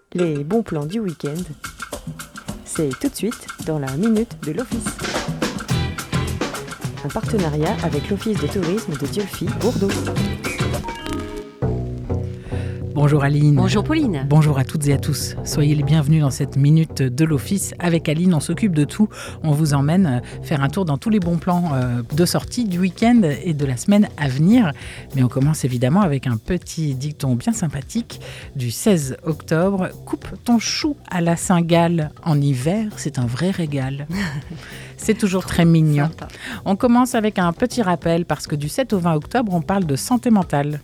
Les bons plans du week-end, c'est tout de suite dans la Minute de l'Office. Un partenariat avec l'Office de tourisme de Dieulefit, Bordeaux. Bonjour Aline. Bonjour Pauline. Bonjour à toutes et à tous. Soyez les bienvenus dans cette Minute de l'Office. Avec Aline, on s'occupe de tout. On vous emmène faire un tour dans tous les bons plans de sortie du week-end et de la semaine à venir. Mais on commence évidemment avec un petit dicton bien sympathique du 16 octobre. Coupe ton chou à la Saint-Gall en hiver, c'est un vrai régal. C'est toujours très mignon. Sympa. On commence avec un petit rappel parce que du 7 au 20 octobre, on parle de santé mentale.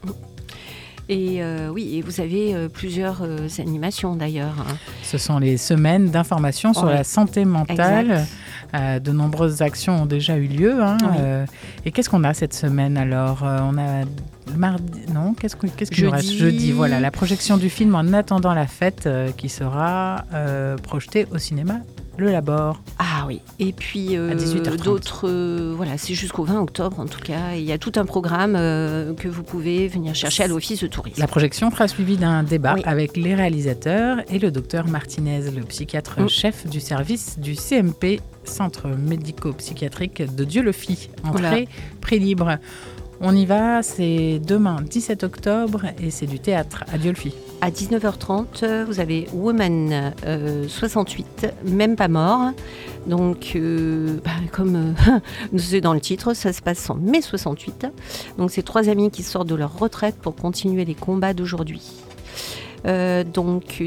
Et oui, et vous avez plusieurs animations d'ailleurs. Ce sont les semaines d'information sur la santé mentale. De nombreuses actions ont déjà eu lieu. Oui. Et qu'est-ce qu'on a cette semaine alors On a mardi, non Qu'est-ce qu'il nous reste Jeudi, voilà, la projection du film En attendant la fête qui sera projetée au cinéma Le Labor. Ah oui, et puis à 18h30. d'autres, voilà, c'est jusqu'au 20 octobre en tout cas. Il y a tout un programme que vous pouvez venir chercher à l'Office de tourisme. La projection sera suivie d'un débat Oui. avec les réalisateurs et le docteur Martinez, le psychiatre chef du service du CMP, Centre médico-psychiatrique de Dieulefit. Entrée, prix libre. On y va, c'est demain 17 octobre et c'est du théâtre à Dieulefit. À 19h30, vous avez Woman 68, même pas mort. Donc, comme c'est dans le titre, ça se passe en mai 68. Donc, c'est 3 amis qui sortent de leur retraite pour continuer les combats d'aujourd'hui. Donc,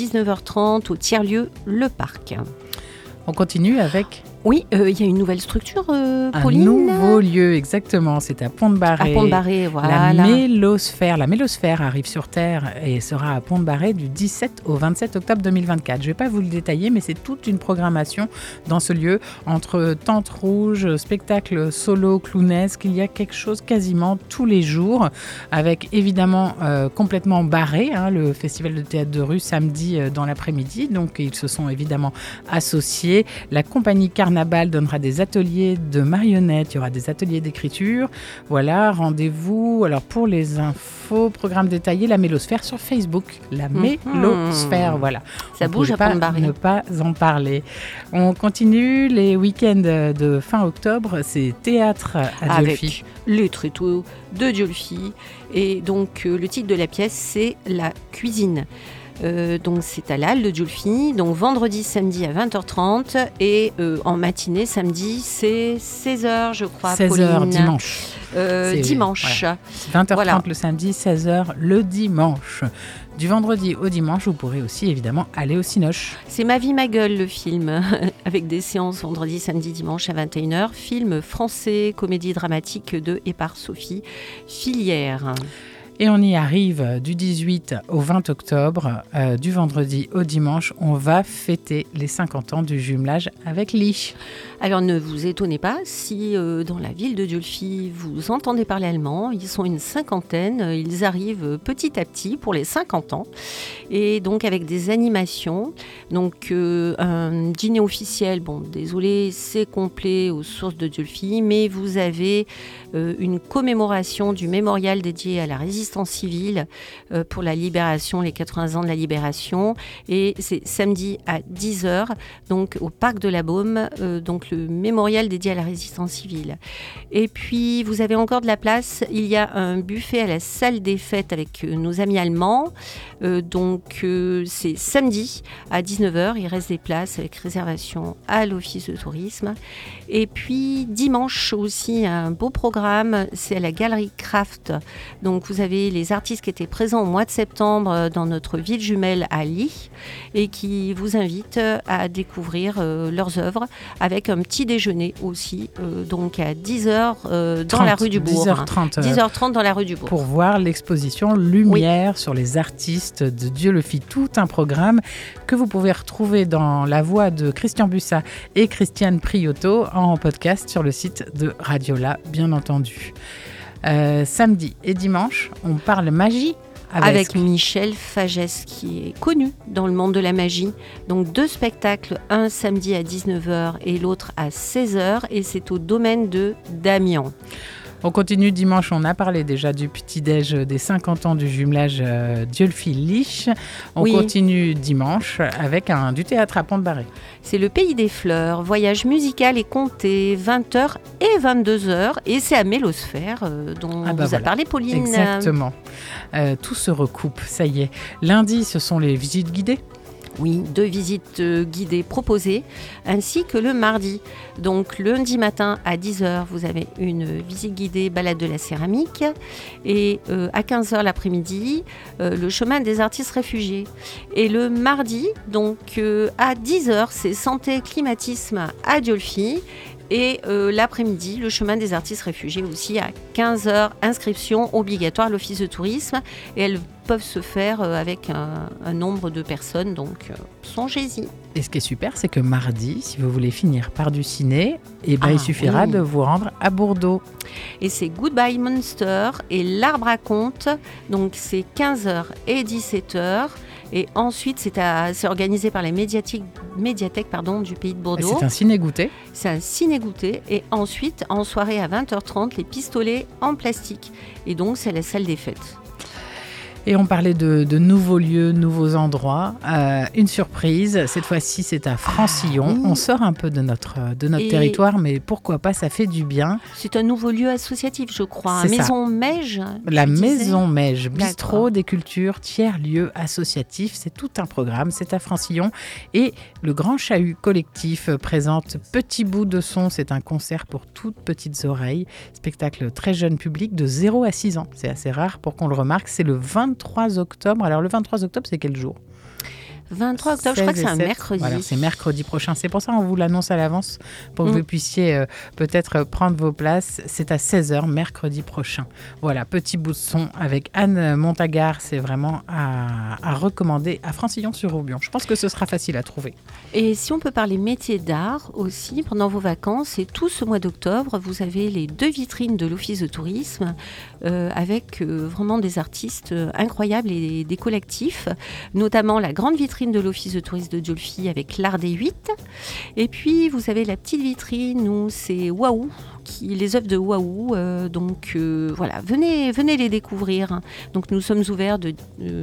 19h30 au tiers-lieu, le parc. On continue avec Oui, il y a une nouvelle structure, un Pauline. nouveau lieu, exactement, c'est à Pont-de-Barré. À Pont-de-Barré, voilà. La Mélosphère. La Mélosphère arrive sur Terre et sera à Pont-de-Barré du 17 au 27 octobre 2024. Je ne vais pas vous le détailler, mais c'est toute une programmation dans ce lieu. Entre tente rouge, spectacle solo, clownesque, il y a quelque chose quasiment tous les jours, avec évidemment complètement barré, le festival de théâtre de rue samedi dans l'après-midi. Donc ils se sont évidemment associés. La compagnie Carnaval donnera des ateliers de marionnettes, il y aura des ateliers d'écriture. Voilà, rendez-vous. Alors pour les infos, programme détaillé, la Mélosphère sur Facebook. La Mélosphère, voilà. Ça bouge à Pont-de-Barré. Ne pas en parler. On continue les week-ends de fin octobre, c'est théâtre à Dieulefit. Avec les tréteaux de Dieulefit. Et donc, le titre de la pièce, c'est La cuisine. Donc c'est à l'Halle de Dieulefit, donc vendredi, samedi à 20h30 et en matinée, samedi, c'est 16h je crois, 16h Pauline. dimanche. Dimanche. Voilà. 20h30 Voilà. le samedi, 16h le dimanche. Du vendredi au dimanche, vous pourrez aussi évidemment aller au Cinoche. C'est Ma vie, ma gueule, le film, avec des séances vendredi, samedi, dimanche à 21h. Film français, comédie dramatique de et par Sophie Filière. Et on y arrive du 18 au 20 octobre, du vendredi au dimanche. On va fêter les 50 ans du jumelage avec Lich. Alors ne vous étonnez pas si dans la ville de Dieulefit vous entendez parler allemand, ils sont une 50aine, ils arrivent petit à petit pour les 50 ans et donc avec des animations, donc un dîner officiel, bon désolé c'est complet aux sources de Dieulefit, mais vous avez une commémoration du mémorial dédié à la résistance civile pour la libération, les 80 ans de la libération et c'est samedi à 10h donc au parc de la Baume, donc le mémorial dédié à la résistance civile. Et puis, vous avez encore de la place. Il y a un buffet à la salle des fêtes avec nos amis allemands. Donc, c'est samedi à 19h. Il reste des places avec réservation à l'Office de tourisme. Et puis, dimanche aussi, un beau programme. C'est à la Galerie Craft. Donc, vous avez les artistes qui étaient présents au mois de septembre dans notre ville jumelle à Lich et qui vous invitent à découvrir leurs œuvres avec un petit déjeuner aussi, donc à 10h dans la rue du Bourg. 10h30 dans la rue du Bourg. Pour voir l'exposition Lumière sur les artistes de Dieulefit. Tout un programme que vous pouvez retrouver dans la voix de Christian Bussat et Christiane Priotto en podcast sur le site de Radiola, bien entendu. Samedi et dimanche, on parle magie. Avec Michel Fagès, qui est connu dans le monde de la magie. Donc 2 spectacles, un samedi à 19h et l'autre à 16h. Et c'est au domaine de Damiens. On continue dimanche, on a parlé déjà du petit-déj des 50 ans du jumelage Diolfi-Lich. On continue dimanche avec du théâtre à Pont-de-Barré. C'est le Pays des Fleurs, voyage musical et conté, 20h et 22h. Et c'est à Mélosphère dont vous a parlé Pauline. Exactement. Tout se recoupe, ça y est. Lundi, ce sont les visites guidées. Oui, 2 visites guidées proposées, ainsi que le mardi. Donc lundi matin à 10h, vous avez une visite guidée balade de la céramique. Et à 15h l'après-midi, le chemin des artistes réfugiés. Et le mardi, donc à 10h, c'est santé climatisme à Diolfi. Et l'après-midi, le chemin des artistes réfugiés aussi à 15h, inscription obligatoire à l'Office de tourisme. Et elles peuvent se faire avec un nombre de personnes, donc songez-y. Et ce qui est super, c'est que mardi, si vous voulez finir par du ciné, il suffira de vous rendre à Bordeaux. Et c'est Goodbye Monster et l'Arbre à conte, donc c'est 15h et 17h. Et ensuite, c'est organisé par la médiathèque du Pays de Bordeaux. C'est un ciné-goûter. C'est un ciné-goûter. Et ensuite, en soirée à 20h30, les pistolets en plastique. Et donc, c'est la salle des fêtes. Et on parlait de nouveaux lieux, nouveaux endroits. Une surprise, cette fois-ci c'est à Francillon. On sort un peu de notre territoire, mais pourquoi pas, ça fait du bien. C'est un nouveau lieu associatif, je crois. Maison Meige. La Maison Meige, bistrot des cultures, tiers-lieu associatif. C'est tout un programme, c'est à Francillon. Et le Grand Chahut collectif présente Petit bout de son. C'est un concert pour toutes petites oreilles. Spectacle très jeune public de 0 à 6 ans. C'est assez rare pour qu'on le remarque. C'est le 23 octobre. Alors le 23 octobre, c'est quel jour ? 23 octobre, je crois que c'est un mercredi. Voilà, c'est mercredi prochain. C'est pour ça qu'on vous l'annonce à l'avance, pour que vous puissiez peut-être prendre vos places. C'est à 16h, mercredi prochain. Voilà, petit bout de son avec Anne Montagard. C'est vraiment à recommander à Francillon-sur-Roubion. Je pense que ce sera facile à trouver. Et si on peut parler métier d'art aussi, pendant vos vacances, et tout ce mois d'octobre, vous avez les 2 vitrines de l'Office de tourisme avec vraiment des artistes incroyables et des collectifs, notamment la grande vitrine de l'Office de tourisme de Diolfi avec l'art des 8. Et puis vous avez la petite vitrine où c'est Waouh, les œuvres de Waouh. Donc voilà, venez les découvrir. Donc nous sommes ouverts du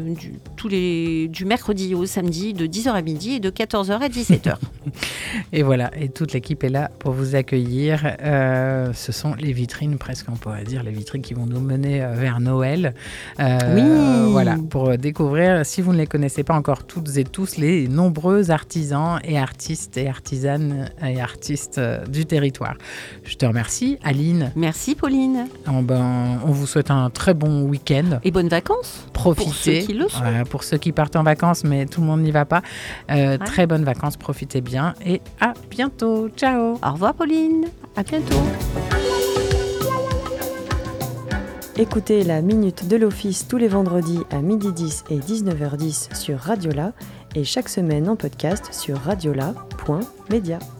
mercredi au samedi de 10h à midi et de 14h à 17h. Et voilà, et toute l'équipe est là pour vous accueillir. Ce sont les vitrines, presque on pourrait dire, les vitrines qui vont nous mener vers Noël. Voilà, pour découvrir, si vous ne les connaissez pas encore toutes et tous, les nombreux artisans et artistes et artisanes et artistes du territoire. Je te remercie, Aline. Merci, Pauline. On vous souhaite un très bon week-end. Et bonnes vacances. Profitez. Pour ceux qui le sont. Pour ceux qui partent en vacances, mais tout le monde n'y va pas. Très bonnes vacances, profitez bien et à bientôt. Ciao. Au revoir, Pauline. À bientôt. Écoutez la Minute de l'Office tous les vendredis à 12h10 et 19h10 sur Radiola et chaque semaine en podcast sur radiola.media.